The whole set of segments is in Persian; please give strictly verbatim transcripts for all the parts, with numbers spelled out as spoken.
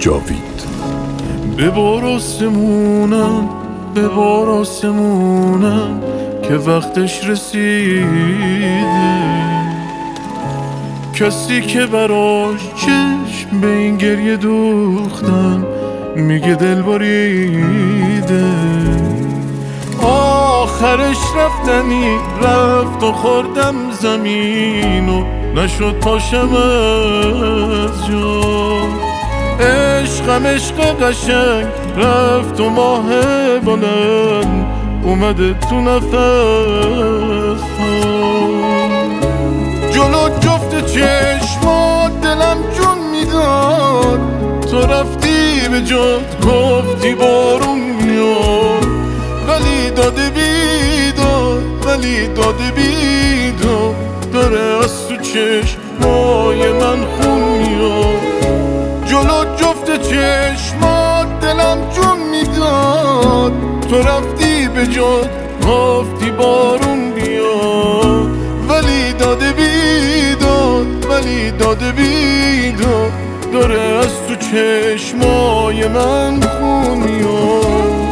جاوید. ببار آسمونم ببار آسمونم که وقتش رسیده، کسی که براش چشم به این گریه دوختم میگه دل بریده. آخرش رفتنی رفت و خوردم زمین و نشد پاشم از جا. عشقم عشق قشنگ رفت و ماه بلند اومده تو نفس ها. جلو جفت چشمات دلم جون میداد، تو رفتی به جات گفتی بارون میاد، ولی داده بیداد ولی داده بیداد داره از تو چشمای من خون میاد. جلو جفت چشمات دلم جون میداد، تو رفتی به جات گفتی بارون بیاد، ولی داده بیداد ولی داده بیداد داره از تو چشمای من خون میاد.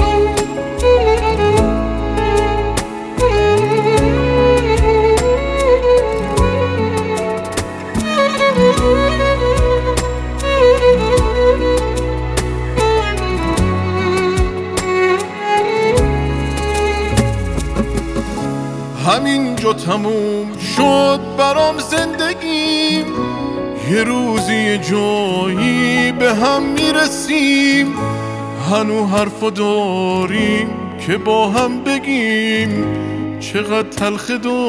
همینجا تموم شد برام زندگیم، یه روزی یه جایی به هم میرسیم، هنو حرفا داریم که با هم بگیم چقدر تلخ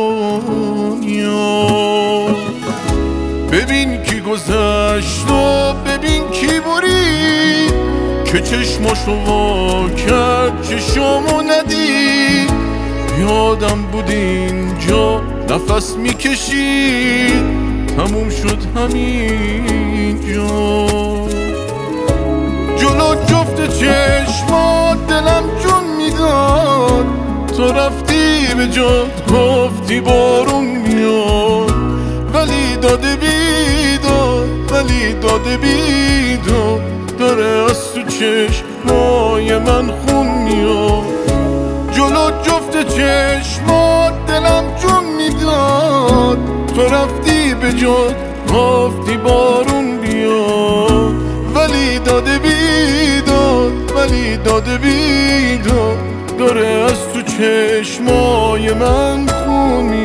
دنیا. ببین کی گذشت و ببین کی برید، که چشماشو وا کرد چشامو ندید. یادم بود اینجا نفس میکشید، تموم شد همینجا. جلو جفت چشمات دلم جون میداد، تو رفتی به جات گفتی بارون میاد، ولی داده بیداد ولی داده بیداد داره از تو چشمای من خون میاد. جلو جفت چشمات دلم جون میداد، تو رفتی به جات گفتی بارون بیاد، ولی داده بیداد ولی داده بیداد داره از تو چشمای من خون